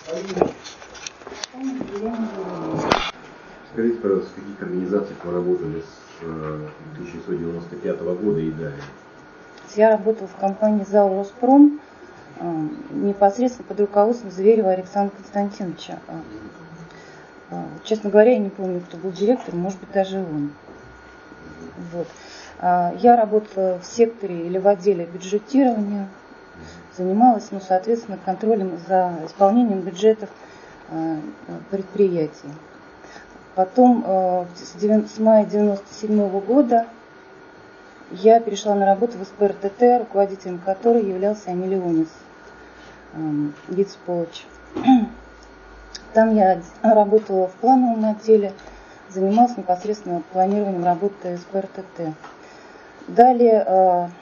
Скажите, пожалуйста, в каких организациях вы работали с 1995 года и далее? Я работала в компании ЗАО «Роспром», непосредственно под руководством Зверева Александра Константиновича. Честно говоря, я не помню, кто был директор, может быть, даже он. Вот. Я работала в секторе или в отделе бюджетирования, занималась, соответственно, контролем за исполнением бюджетов предприятий. Потом с мая 1997 года я перешла на работу в СП-РТТ, руководителем которой являлся Эмиль Ионис, Гицполыч. Там я работала в плановом отделе, занималась непосредственно планированием работы СП-РТТ. Далее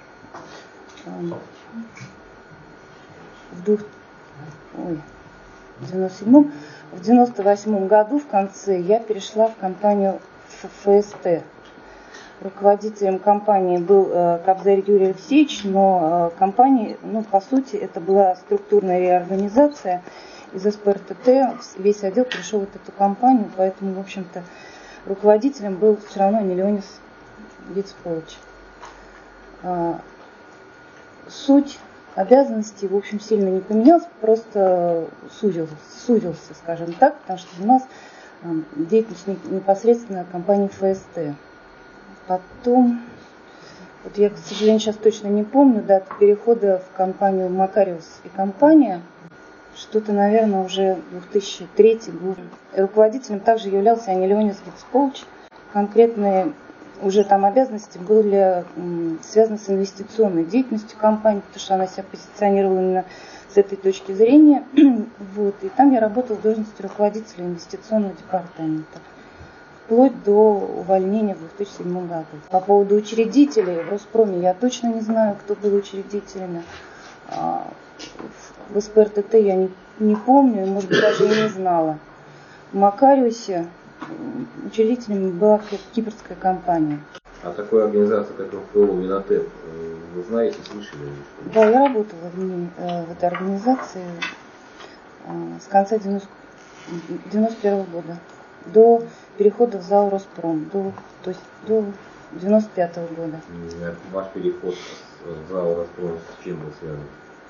в 98 году в конце я перешла в компанию ФСТ. Руководителем компании был Кобзарь Юрий Алексеевич, но компания, по сути, это была структурная реорганизация. Из СП-РТТ весь отдел пришел в эту компанию, поэтому, в общем-то, руководителем был все равно Эмиль Ионис Гицполыч. Суть обязанностей, в общем, сильно не поменялась, просто сузился, скажем так, потому что у нас деятельность непосредственно компании ФСТ. Потом, я, к сожалению, сейчас точно не помню дату перехода в компанию Макариус и компания. Что-то, наверное, уже 2003 год. Руководителем также являлся Эмиль Ионис Гицполыч. Конкретные уже там обязанности были связаны с инвестиционной деятельностью компании, потому что она себя позиционировала именно с этой точки зрения. И там я работала в должности руководителя инвестиционного департамента. Вплоть до увольнения в 2007 году. По поводу учредителей в Роспроме я точно не знаю, кто был учредителями. В СП-РТТ я не помню, может быть, даже и не знала. В Макариусе учредителем была кипрская компания. А такой организации, как МФО Минотеп, вы знаете, слышали? Да, я работала в этой организации с конца 91 года. До перехода в ЗАО «Роспром», то есть до 95 года. Ваш переход в ЗАО «Роспром» с чем был связан?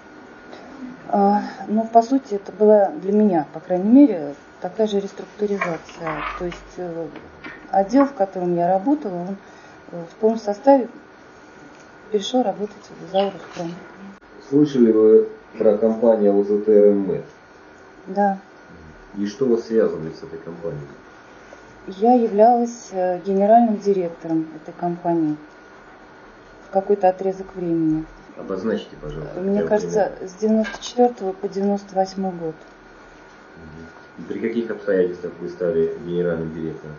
По сути, это была для меня, по крайней мере, такая же реструктуризация. То есть отдел, в котором я работала, он в полном составе перешел работать в ЗАО «Роспром». Слышали вы про компанию ОЗТ РМ? Да. И что вас связывает с этой компанией? Я являлась генеральным директором этой компании в какой-то отрезок времени. Обозначьте, пожалуйста. Мне кажется, с 94 по 98 год. И при каких обстоятельствах вы стали генеральным директором?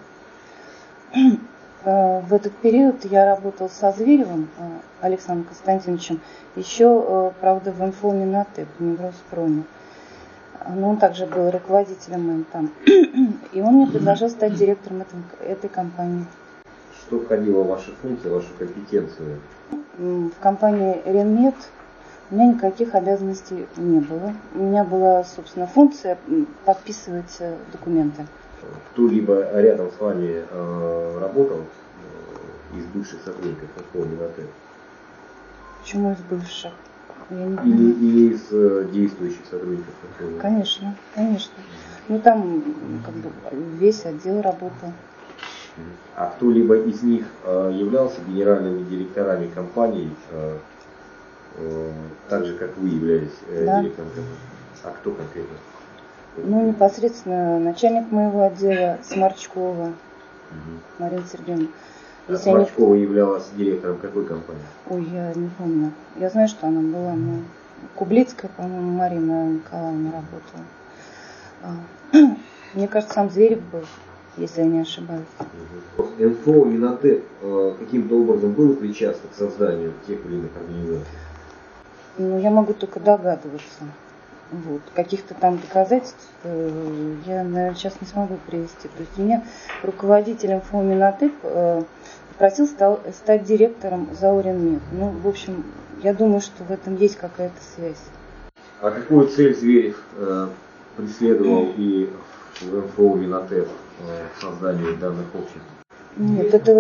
В этот период я работала со Зверевым Александром Константиновичем, еще, правда, в МФО Минотеп, не в Роспроме. Но он также был руководителем там. И он мне предложил стать директором этой компании. Что входило в ваши функции, в вашу компетенцию? В компании Ренмет у меня никаких обязанностей не было. У меня была, собственно, функция подписывать документы. Кто-либо рядом с вами работал из бывших сотрудников МФО Минотеп? Почему из бывших? Или из действующих сотрудников МФО? Конечно. Там весь отдел работал. А кто-либо из них являлся генеральными директорами компаний, так же, как вы являлись директором компании? А кто конкретно? Непосредственно начальник моего отдела Сморчкова Марина Сергеевна. Сморчкова являлась директором какой компании? Я не помню. Я знаю, что она была, Кублицкая, по-моему, Марина Николаевна работала. Мне кажется, сам Зверев был, если я не ошибаюсь. МФО Минотеп каким-то образом было причастно к созданию тех или иных организаций? Я могу только догадываться. Каких-то там доказательств я, наверное, сейчас не смогу привести. То есть меня руководитель МФО Минотеп попросил стать директором ЗАО Ренмет. В общем, я думаю, что в этом есть какая-то связь. А какую цель Зверев преследовал и МФО Минотеп в создании данных обществ? Нет, это...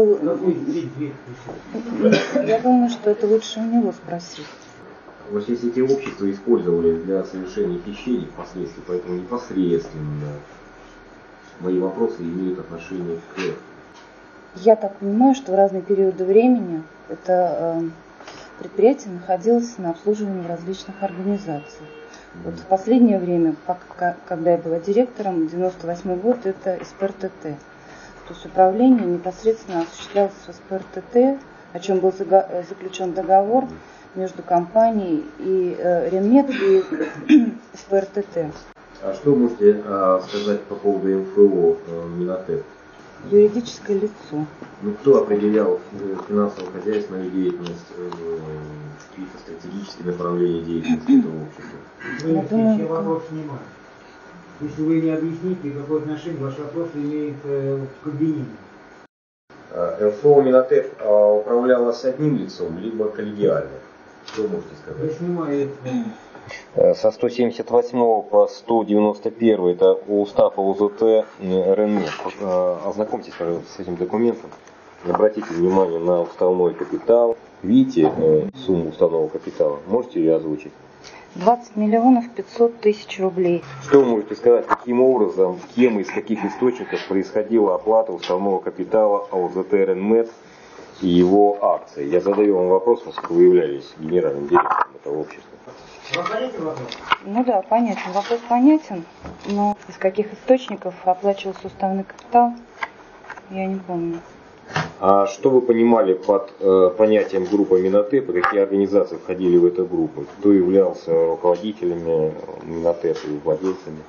Я думаю, что это лучше у него спросить. Вот если эти общества использовались для совершения хищений впоследствии, поэтому непосредственно мои вопросы имеют отношение к... Я так понимаю, что в разные периоды времени это предприятие находилось на обслуживании различных организаций. Вот в последнее время, когда я была директором, 98 год, это СПРТТ. То есть управление непосредственно осуществлялось в СПРТТ, о чем был заключен договор между компанией и Ренмет и СПРТТ. А что можете сказать по поводу МФО Минотеп? Юридическое лицо. Ну, кто определял финансово-хозяйственную деятельность, какие-то стратегические направления деятельности этого общества? Я думаю, я вопрос снимаю. Если вы не объясните, какое отношение ваш вопрос имеет к обвинению. МФО Минотеп управлялось одним лицом, либо коллегиально? Что можете сказать? Я снимаю Со 178 по 191 это устав ОУЗТ РНМЕД. Ознакомьтесь, пожалуйста, с этим документом. Обратите внимание на уставной капитал. Видите сумму уставного капитала? Можете ее озвучить? 20 миллионов 500 тысяч рублей. Что вы можете сказать, каким образом, кем и из каких источников происходила оплата уставного капитала ОУЗТ РНМЕД и его акций? Я задаю вам вопрос, поскольку вы являлись генеральным директором этого общества. Вам понятен вопрос? Ну да, понятен. Вопрос понятен, но из каких источников оплачивался уставный капитал, я не помню. А что вы понимали под понятием группа Минотеп, и какие организации входили в эту группу? Кто являлся руководителями Минотеп и владельцами?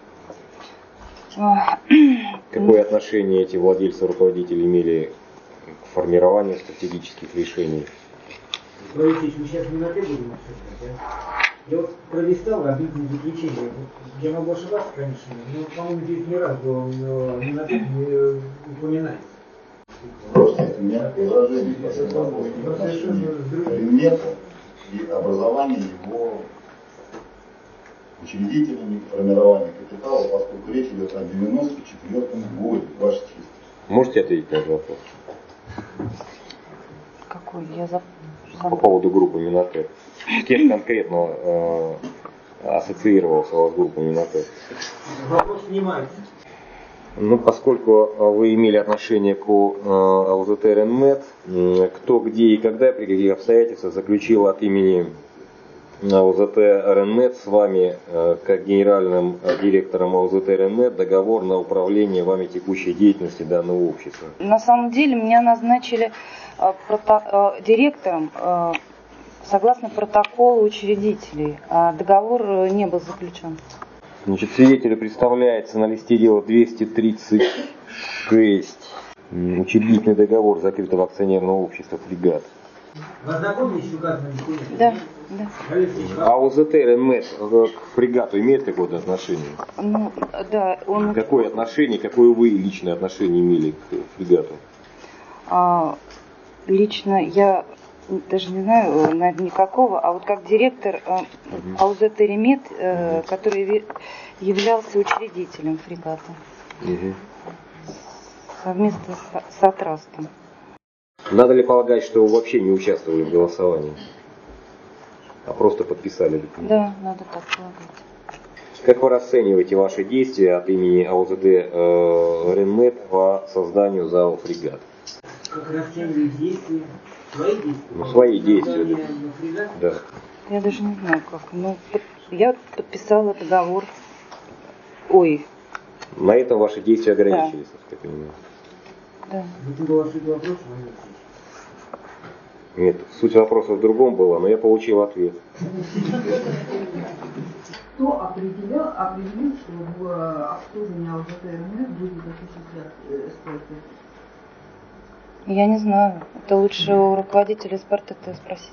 Какое отношение эти владельцы и руководители имели к формированию стратегических решений? Борисович, мы сейчас Минотеп будем обсуждать, да? Я вот пролистал объявительное заключение. Я могу ошибаться, конечно, но, по-моему, здесь ни разу Минотеп не упоминается. Просто у меня возражение по этому вопросу. Предмета и образование его учредителями формирования капитала, поскольку речь идет о 94 годе, ваша честь. Можете ответить на этот вопрос? Какой? По поводу группы Минотеп. С кем конкретно ассоциировался у вас группа Минотеп? Вопрос снимается. Ну, поскольку вы имели отношение к ОУЗТ РНМЕД, кто, где и когда, при каких обстоятельствах заключил от имени ОУЗТ РНМЕД с вами, как генеральным директором ОУЗТ РНМЕД, договор на управление вами текущей деятельности данного общества? На самом деле меня назначили директором согласно протоколу учредителей, а договор не был заключен. Значит, свидетелю представляется на листе дела 236 учредительный договор закрытого акционерного общества «Фрегат». Вы ознакомились с указанным документом? Да, да. А ОУЗТ РНМЕД к «Фрегату» имеет какое-то отношение? Ну, да, он... Какое отношение, какое вы личное отношение имели к «Фрегату»? Лично я даже не знаю, наверное, никакого, а вот как директор ОУЗТ РНМЕД, который являлся учредителем «Фрегата», совместно с Атрастом. Надо ли полагать, что вы вообще не участвовали в голосовании, а просто подписали документ? Да, надо так полагать. Как вы расцениваете ваши действия от имени ОУЗТ РНМЕД по созданию ЗАО «Фрегат»? Как расцениваете действия? Свои действия? Ну, свои действия. Да. Я даже не знаю как. Ну, я подписала договор. Ой. На этом ваши действия ограничились, да. Как я понимаю. Да. Это была суть вопроса, Нет, суть вопроса в другом была, но я получил ответ. Кто определил, что в обслуживании ОУЗТ РНМЕД будет осуществлять СПРТ? Я не знаю. Это лучше у руководителя СПРТТ спросить.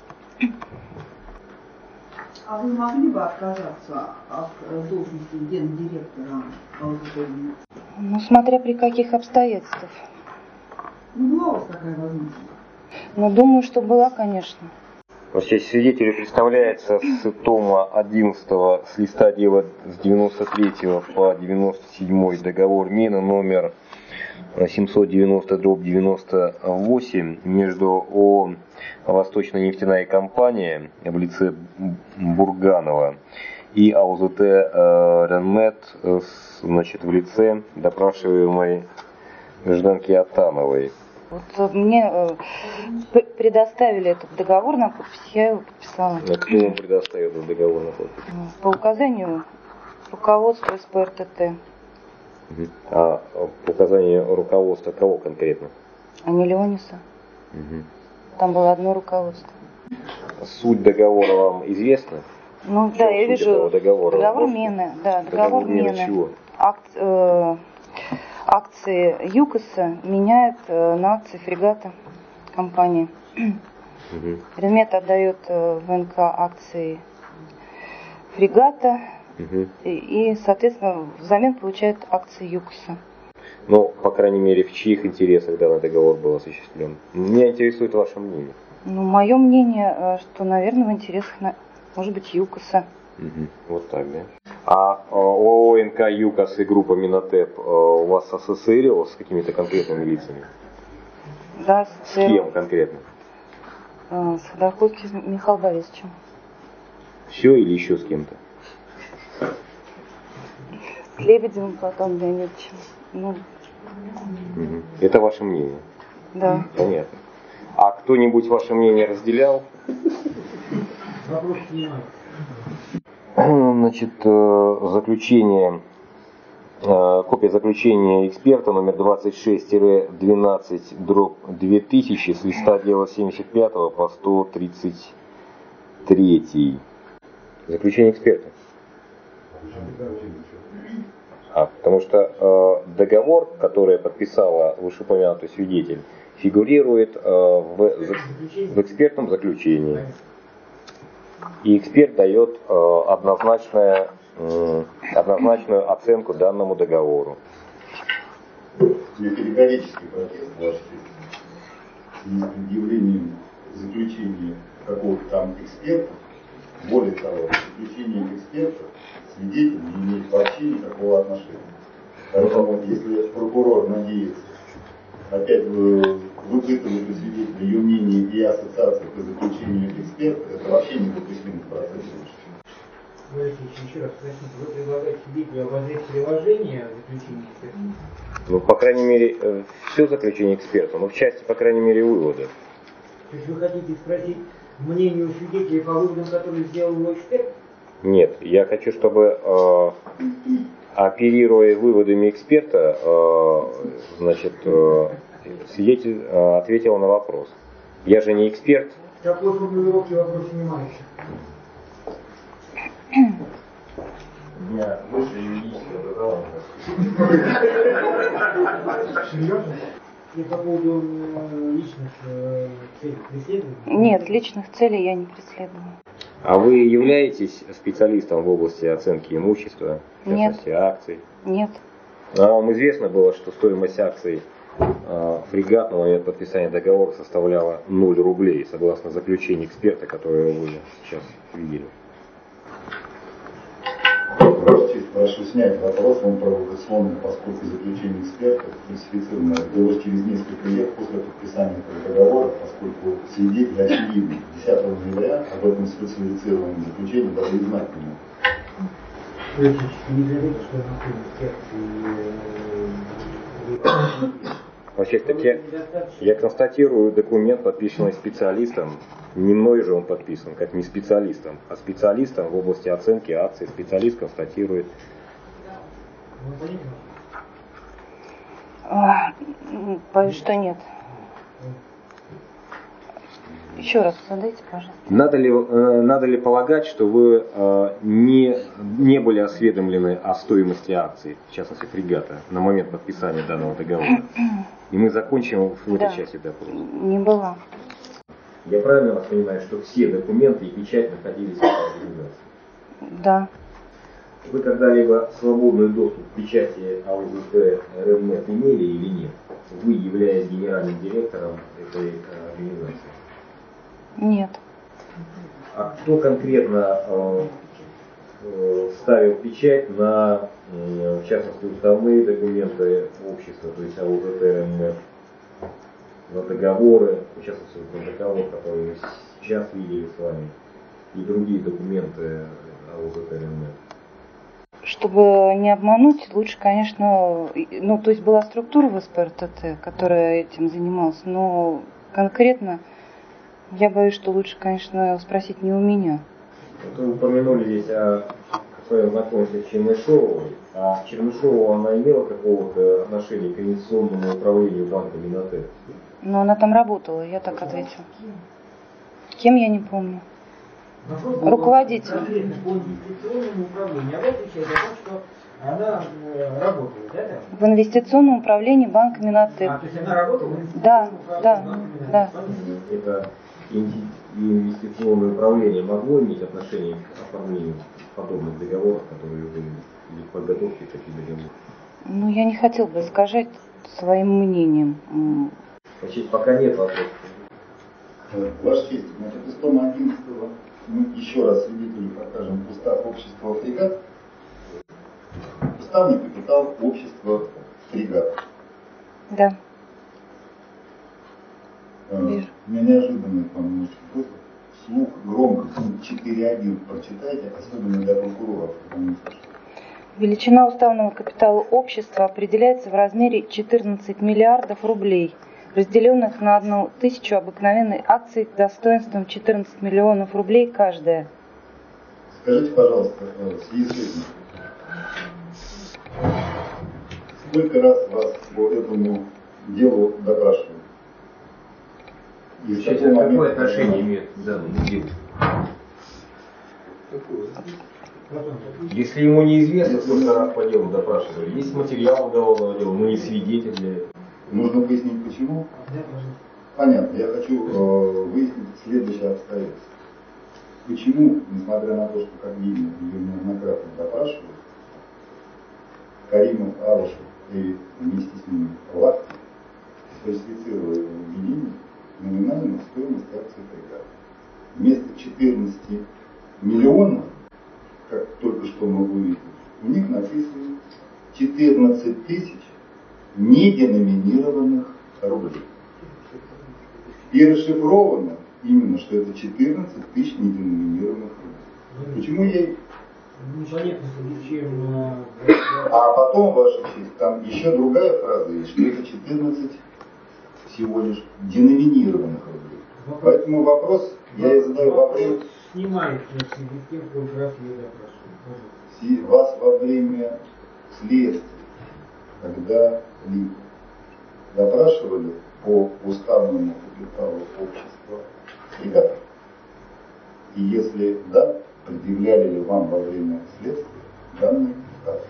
А вы могли бы отказаться от должности гендиректора ОУЗТ РНМЕД? Ну, смотря при каких обстоятельствах. Ну, была у вас такая возможность? Ну, думаю, что была, конечно. Свидетелю представляется с тома 11 с листа дела с 93 по 97 договор Мина номер 790/98 между ООО «Восточная нефтяная компания» в лице Бурганова и АУЗТ «Ренмет» в лице допрашиваемой гражданки Атановой. Вот мне предоставили этот договор на подпись, я его подписала. Кто вам предоставил этот договор на подпись? По указанию руководства СП РТТ. А по указанию руководства кого конкретно? Анилиониса. Там было одно руководство. Суть договора вам известна? Ну да, я вижу договор Мены. Да, договор Мены. Чего? Акции ЮКОСа меняют на акции фрегата компании. Ренмет отдает ВНК акции фрегата и, соответственно, взамен получает акции ЮКОСа. Ну, по крайней мере, в чьих интересах данный договор был осуществлен? Меня интересует ваше мнение. Ну, мое мнение, что, наверное, в интересах, может быть, ЮКОСа. Вот так, да? А ООО НК ЮКОС и группа Минотеп у вас ассоциировалась с какими-то конкретными лицами? Да, с кем конкретно? С Ходорковским Михаилом Борисовичем. Все или еще с кем-то? С Лебедевым Платоном Леонидовичем. Ну. Это ваше мнение? Да. Понятно. А кто-нибудь ваше мнение разделял? Вопрос снимается. Значит, заключение, копия заключения эксперта номер 26-12/2000 с листа дела 75 по 133. Заключение эксперта. Потому что договор, который подписала вышеупомянутый свидетель, фигурирует в экспертном заключении. И эксперт дает однозначную оценку данному договору. Категорический протест, Ваша честь, с предъявлением заключения какого-то там эксперта. Более того, заключение эксперта свидетель не имеет вообще никакого отношения. Поэтому, если прокурор надеется опять выпытывать у свидетеля ее мнение и ассоциацию по заключению эксперта, это вообще недопустимо в процессе. Еще раз спросите, вы предлагаете свидетелю обозреть приложение заключения эксперта? Ну, по крайней мере, все заключение эксперта, но в части, по крайней мере, выводы. То есть вы хотите спросить мнение у свидетеля по выводам, которые сделал его эксперт? Нет, я хочу, чтобы, оперируя выводами эксперта, свидетель ответил на вопрос. Я же не эксперт. Какой формулировки вопрос снимается? У меня высшее юридическое образование. Серьезно? И по поводу личных целей преследования? Нет, личных целей я не преследую. А вы являетесь специалистом в области оценки имущества, в частности акций? Нет. А вам известно было, что стоимость акций фрегат на момент подписания договора составляла 0 рублей, согласно заключению эксперта, которое вы сейчас видели? Ваша честь, прошу снять вопрос, он провокационный, поскольку заключение эксперта классифицировано удалось через несколько лет после подписания этого договора, поскольку свидетель очевидно 10 ноября об этом специализированном заключении даже и знать не мог. Не говорите, что Вообще, так я констатирую документ, подписанный специалистом. Не мной же он подписан, как не специалистом, а специалистом в области оценки акций. Специалист констатирует. Боюсь, что нет. Еще раз задайте, пожалуйста. Надо ли полагать, что вы не были осведомлены о стоимости акций, в частности фрегата, на момент подписания данного договора? И мы закончим в этой части допроса. Не была. Я правильно вас понимаю, что все документы и печать находились в организации? Да. Вы когда-либо свободный доступ к печати АУЗТ Ренмет имели или нет? Вы, являясь генеральным директором этой организации? Нет. А кто конкретно ставил печать на, в частности, уставные документы общества, то есть АУЗТ РНМ, на договоры, в частности, на договор, который мы сейчас видели с вами, и другие документы АУЗТ РНМ? Чтобы не обмануть, лучше, конечно, ну, то есть была структура в СПРТТ, которая этим занималась, но конкретно я боюсь, что лучше, конечно, спросить не у меня. Вот вы упомянули здесь о своем знакомстве с Чернышовой. А Чернышова, она имела какого-то отношения к инвестиционному управлению банка Минотек? Но она там работала, я так ответила. Кем, я не помню. Руководитель. Конкретно по инвестиционному управлению. А вы отвечаете о том, что она работала, да? В инвестиционном управлении банка Минотек. То есть она работала в Да, инвестиционном управлении да, банка Минотек. да. Это инвестиционное управление могло иметь отношение к оформлению подобных договоров, которые вы или к подготовке таких договоров? Ну, я не хотел бы искажать своим мнением. Значит, пока нет вопросов. Ваша честь, значит, из тома 11 мы еще раз свидетелю покажем устав общества «Фрегат». Уставный капитал общества «Фрегат». Да. У меня неожиданный к вам немножко просьба. Вслух громко пункт 4.1 прочитайте, особенно для прокуроров, потому что Величина уставного капитала общества определяется в размере 14 миллиардов рублей, разделенных на 1000 обыкновенной акций достоинством 14 миллионов рублей каждая. скажите, пожалуйста, в связи с этим, сколько раз вас по этому делу допрашивали? И с какого момента- Какое отношение имеет к данному делу? Если ему неизвестно, сколько раз по делу допрашивали, есть материал уголовного дела, но не свидетель для этого. Нужно пояснить, почему? Да, пожалуйста. Понятно, я хочу выяснить следующее обстоятельство. Почему, несмотря на то, что, как видно, ее неоднократно допрашивают, Каримов, Алышев и вместе с ними Лахтин фальсифицировали обвинение номинальную стоимость акций «Фрегат». Вместо 14 миллионов, как только что мы увидели, у них написано 14 тысяч неденоминированных рублей. И расшифровано именно, что это 14 тысяч неденоминированных рублей. Почему я... Непонятно, чем... А потом, ваша честь, там еще другая фраза есть, что это 14 всего лишь деноминированных рублей. Поэтому вопрос я и задаю во время... Снимает с тем, сколько раз я допрашиваю. Вас во время следствия, когда ли допрашивали по уставному капиталу общества «Фрегат». И если да, предъявляли ли вам во время следствия данный устав?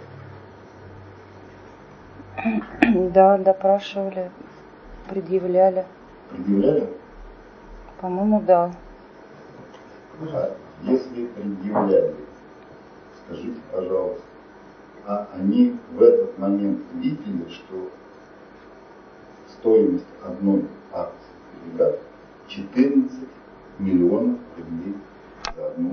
Да, допрашивали, предъявляли. Предъявляли? По-моему, да. А если предъявляли, скажите, пожалуйста, а они в этот момент видели, что стоимость одной акции «Фрегат» 14 миллионов рублей за одну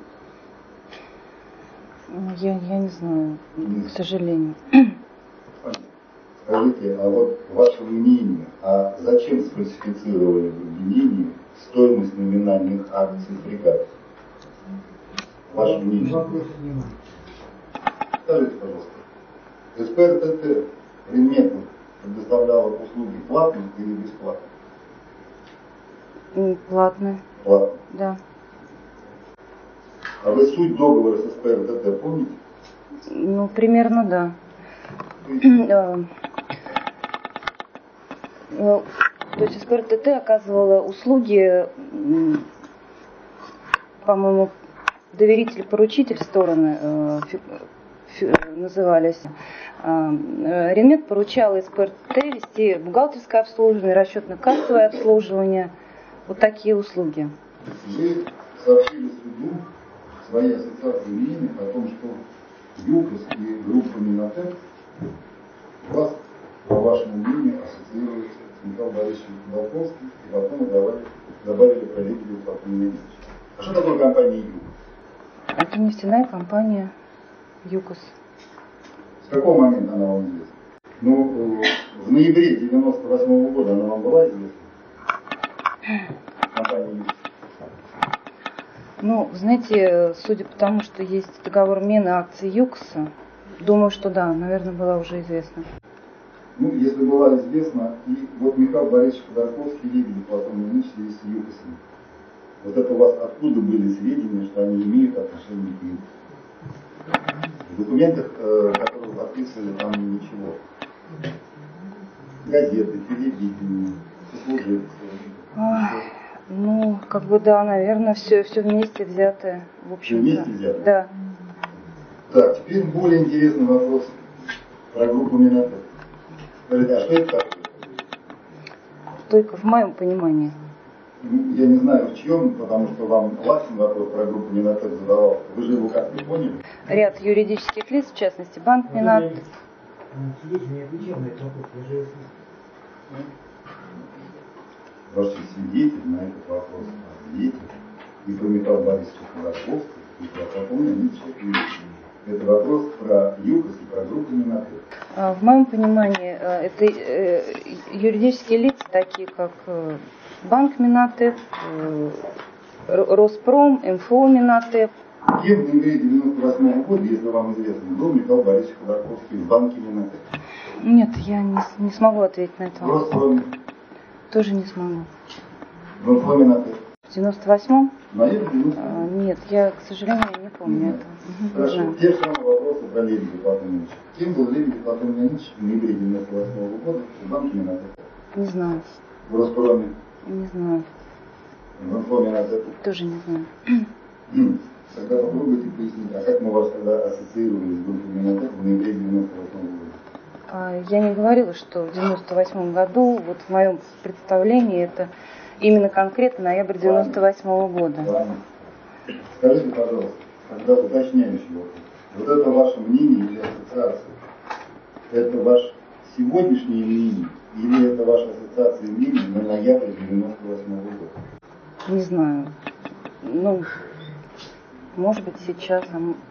штуку? Я не знаю, к сожалению. Понятно. Скажите, а вот ваше мнение, а зачем сфальсифицировали в обвинении стоимость номинальных акций «Фрегат»? Ваше мнение. Вопрос снимает. Скажите, пожалуйста, СПРТТ предметно предоставляла услуги платно или бесплатно? Платно, Платно. да. А вы суть договора с СПРТТ помните? Ну, примерно, да. То есть СПРТТ оказывала услуги, по-моему, доверитель-поручитель стороны назывались. Ренмет поручал СПРТТ вести бухгалтерское обслуживание, расчетно-кассовое обслуживание, вот такие услуги. Вы сообщили суду своей ассоциации мнения о том, что ЮКОС и группа Минотек вас, по вашему мнению, ассоциируются с Михаилом Борисовичем Ходолковским и потом добавили коллегию Платона Ильича. А что такое компания ЮКОС? Это нефтяная компания ЮКОС. С какого момента она вам известна? Ну, в ноябре 98 года она вам была известна? Компания ЮКОС. Ну, знаете, судя по тому, что есть договор мены акций ЮКОСа, думаю, что да, наверное, была уже известна. Ну, если была известна, и вот Михаил Борисович Ходорковский, Лебедев, Платон Ильич связи с ЮКОСом. Вот это у вас откуда были сведения, что они имеют отношение к ЮКОСу? В документах, которые вы подписывали, там ничего. Газеты, телевидение, сослуживцы. Ну, как бы да, наверное, все вместе взятое. В общем, Вместе взятое? Да. Так, теперь более интересный вопрос про группу Минотеп. Скажите, а что это такое? Только в моем понимании. Ну, я не знаю в чем, потому что вам Лакин вопрос про группу Минотеп задавал. Вы же его как-то поняли? Ряд юридических лиц, в частности, банк Минат. Свидетель не отвечал на этот вопрос, я же Ваш свидетель на этот вопрос ответил. И про Михаила Борисовича Ходорковского, и про Платона Ильича Лебедева. Это вопрос про ЮКОС и про группу Минотеп. В моем понимании, это юридические лица, такие как банк Минотеп, Роспром, МФО Минотеп. Кем в ноябре 98 года, если вам известно, был Михаил Борисович Ходорковский в банке Минотеп? Нет, я не смогу ответить на этот В вопрос. Роспроме, Тоже не смогу. в МФО Минотеп. В 98-м? Ноябрь 98. Нет, я, к сожалению, не помню этого. Хорошо, те же самые вопросы про Лебедева Платона Ильича. Кем был Лебедев Платон Ильич в ноябре 98 года в банке Минотеп? Не знаю. В Роспроме, Не знаю. в МФО Минотеп. Тоже не знаю. Тогда попробуйте пояснить, а как мы вас тогда ассоциировали с группой Минотеп в ноябре 98 года? Я не говорила, что в 98 году, вот в моем представлении, это именно конкретно ноябрь 98 года. Ладно. Скажите, пожалуйста, тогда уточняющий вопрос. Вот это ваше мнение или ассоциация? Это ваше сегодняшнее мнение или это ваша ассоциация мнений на ноябрь 98 года? Не знаю. Ну, может быть, сейчас,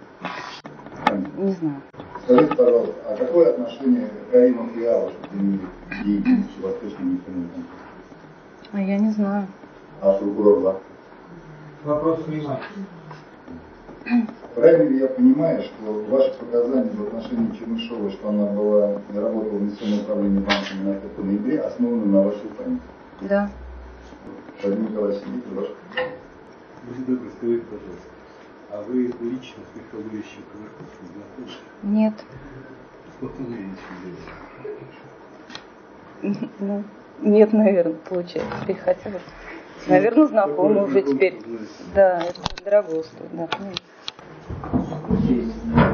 не знаю. Скажите, пожалуйста, а какое отношение Каримов и Аллаш имели к деятельности Восточной нефтяной компании? Я не знаю. А прокурор Лак? вопрос снимается. Правильно ли я понимаю, что ваши показания в отношении Чернышовой, что она работала в инвестиционном управлении банка Минотеп в ноябре, основаны на вашей памяти? Да. Владимир Николаевич, сидите, ваш. Будьте добры, скажите, пожалуйста, а вы лично с Михаилом Ильичем Ходорковским знакомы? Нет. Сколько вы видите? Ну, нет, наверное, получается. Теперь хотя бы. Наверное, знакомы уже теперь. Да, это дорого стоит. Да, Здесь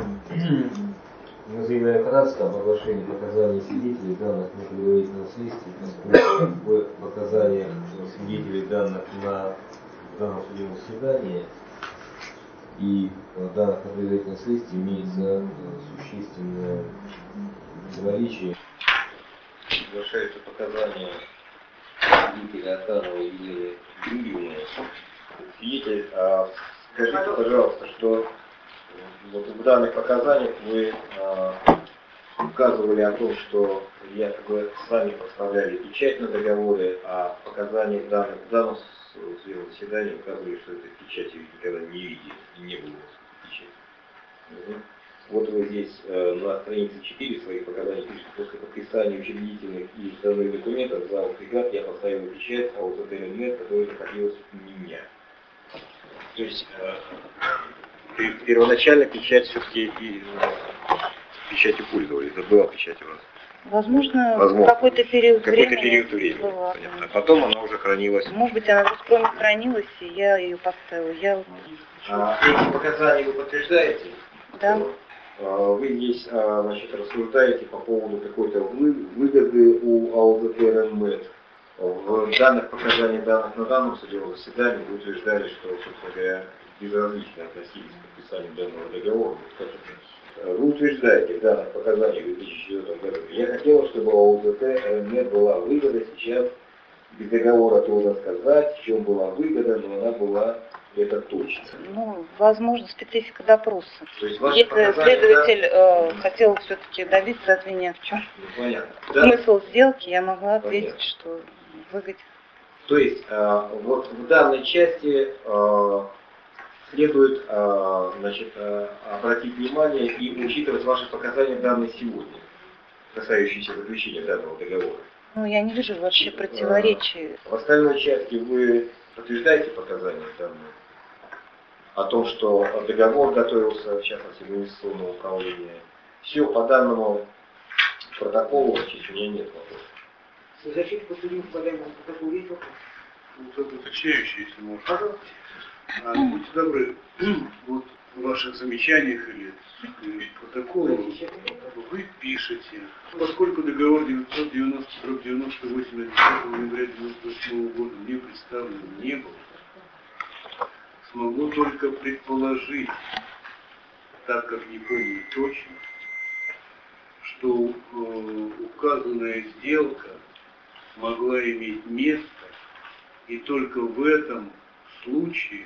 мы заявляем ходатайство об оглашении показаний свидетелей данных на предварительном следствии, поскольку в показаниях свидетелей данных на данном судебном заседании и данных на предварительном следствии имеется существенное противоречие. Соглашаются показания свидетеля Атанова и Елены Юрьевны. Свидетель, скажите, пожалуйста, что вот в данных показаниях вы указывали о том, что якобы сами поставляли печать на договоры, а в показаниях данных в данном судебном заседании указывали, что этой печати никогда не видели и не было печати. Вот вы здесь на странице 4 своих показаний пишете: после подписания учредительных и уставных документов за бригад я поставил печать АУЗТ-РНМ, которая находилась у меня. То есть первоначально печать все-таки печатью пользовались, это была печать у вас? Возможно, Возможно. какой-то период времени. Период времени. Была. Понятно. А потом она уже хранилась. Может быть, она в Роспроме хранилась, и я ее поставила. Эти показания вы подтверждаете? Да. Вы здесь, значит, рассуждаете по поводу какой-то выгоды у АУЗТ-РНМ. В данных показаниях данных на данном судебном заседании вы утверждали, что, собственно говоря, безразлично относились к подписанию данного договора. Вы утверждаете в данных показаниях в 2004 году: я хотел, чтобы АУЗТ-РНМ была выгода. Сейчас без договора трудно сказать, в чем была выгода, но она была Это точно. Ну, возможно, специфика допроса. То есть ваши Если показания, следователь хотел все-таки добиться от меня, в чем ну, понятно. Да? смысл сделки, я могла ответить, Понятно. что выгоден. То есть вот в данной части следует обратить внимание и учитывать ваши показания данные сегодня, касающиеся заключения данного договора. Ну, я не вижу вообще противоречий. В остальной части вы подтверждаете показания данные о том, что договор готовился, в частности, в инвестиционное управление. Все по данному протоколу, значит, у меня нет вопросов. Защита подсудимых по данному протоколу есть вопрос? Уточняющий, если можно. Будьте добры, вот в ваших замечаниях или протоколах вы пишете, поскольку договор 990-98 от 10 ноября 1998 года мне представлен не был, смогу только предположить, так как не помню точно, что указанная сделка могла иметь место, и только в этом случае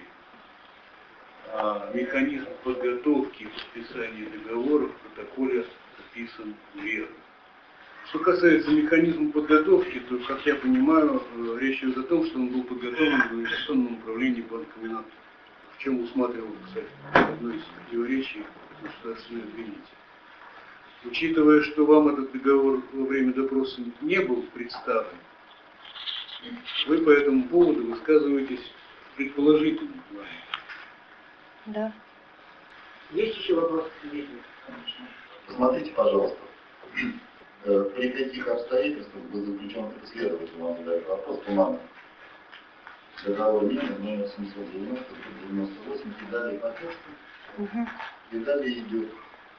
механизм подготовки и подписания договора в протоколе описан верно. Что касается механизма подготовки, то, как я понимаю, речь идет о том, что он был подготовлен в инвестиционном управлении Банка Минато, в чем усматривал, кстати, одно из противоречий государственной обвинителя. Учитывая, что вам этот договор во время допроса не был представлен, вы по этому поводу высказываетесь в предположительном плане. Да. Есть еще вопросы? Посмотрите, пожалуйста, при каких обстоятельствах был заключен, следователь вам задает вопрос, туманно. Договор номер 790-98 и далее по тексту. И далее идет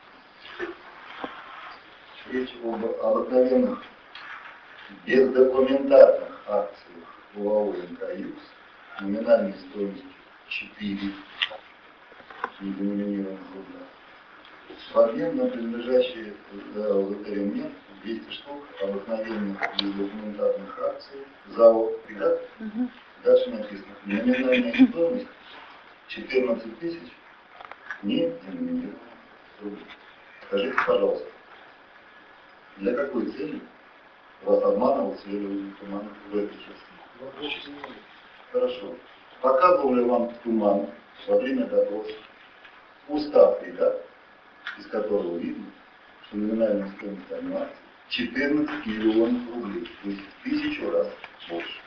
речь об обыкновенных бездокументарных акциях ОАО НК-ЮКС номинальной стоимостью 4 неденоминированных рубля. В обмен на принадлежащие ЛЗТ-РМ 200 штук обыкновенных бездокументарных акций ЗАО «Фрегат». Дальше написано: номинальная стоимость 14 тысяч неденоминированных рублей. Скажите, пожалуйста, для какой цели вас обманывал следователь Туманов в этой части? Хорошо. Показывал ли вам Туманов во время допроса устав «Фрегат», из которого видно, что номинальная стоимость одной акции 14 миллионов рублей, то есть в 1000 раз больше?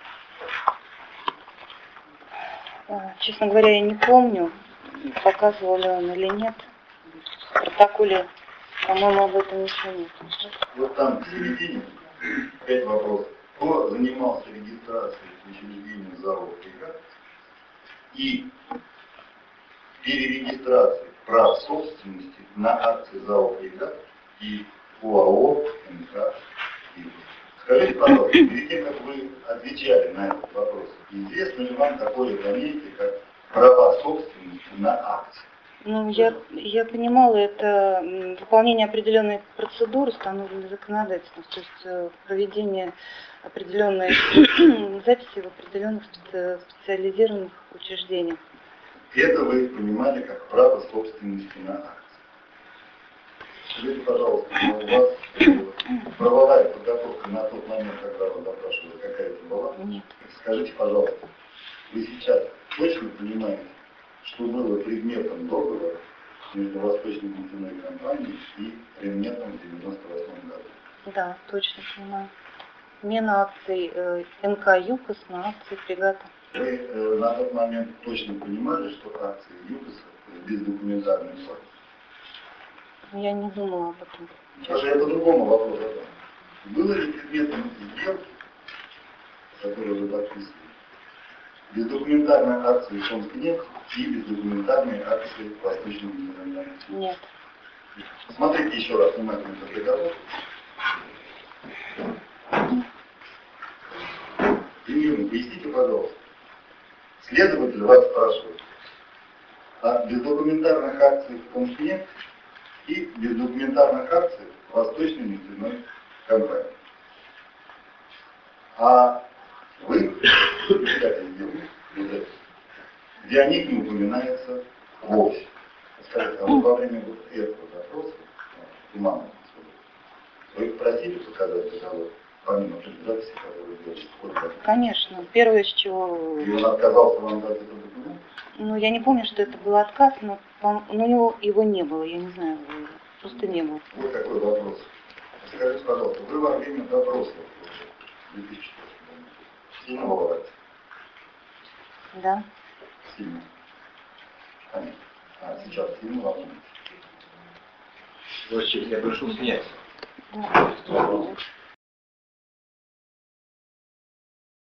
Честно говоря, я не помню, показывал ли он или нет. В протоколе, по-моему, об этом ничего нет. Вот там в середине 5 вопросов. Кто занимался регистрацией учреждения ЗАО «Фрегат» и перерегистрацией прав собственности на акции ЗАО «Фрегат» и ОАО НК «Юг»? Скажите, пожалуйста, перед тем, как вы отвечали на этот вопрос, известно ли вам такое понятие, как права собственности на акции? Ну, я понимала, это выполнение определенной процедуры, установленной законодательством, то есть проведение определенной записи в определенных специализированных учреждениях. Это вы понимали как право собственности на акции. Скажите, пожалуйста, у вас правовая подготовка на тот момент, когда вы допрашивали, какая-то была? Нет. Скажите, пожалуйста, вы сейчас точно понимаете, что было предметом договора между Восточной нефтяной компанией и Ремнетом в 1998 году? Да, точно понимаю. Смена акций НК «ЮКОС» на акции «Фрегата». Вы на тот момент точно понимали, что акции ЮКОСа без документарной формы? Я не думала об этом. Даже я по-другому вопрос задам. Было ли предметом сделки, которую вы подписывали, бездокументарные акции Фонскнефть и бездокументарные акции Восточного нефтяного? Нет. Смотрите еще раз внимательно этот договор. Юрий, поясните, пожалуйста. Следователь вас спрашивает о бездокументарных акциях Фонскнефть и бездокументарных акциях Восточной нефтяной компании. А вы, председатель сделки, где о них не упоминается вовсе. Скажите, а вы во время вот этого допроса, Имана, вы просили показать договор, помимо записи, которые делали в ходе допроса? Конечно. Первое, с чего... И он отказался вам дать этот документ? Ну, я не помню, что это был отказ, но у него его не было, я не знаю, просто не было. Вот такой вопрос. Скажите, пожалуйста, вы во время допроса в 2004 году сильно волновались? Да. Сильно. Понятно. А сейчас сильно волнуетесь? Ваша честь, я прошу снять. Да.